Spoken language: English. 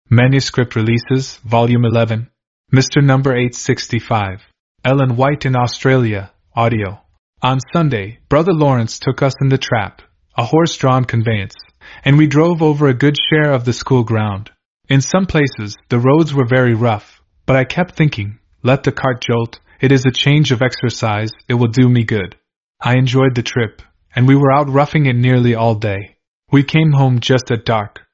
Manuscript Releases, Volume 11. Mr. Number 865. Ellen White in Australia, Audio. On Sunday, Brother Lawrence took us in the trap, a horse-drawn conveyance, and we drove over a good share of the school ground. In some places, the roads were very rough, but I kept thinking, let the cart jolt, it is a change of exercise, it will do me good. I enjoyed the trip, and we were out roughing it nearly all day. We came home just at dark,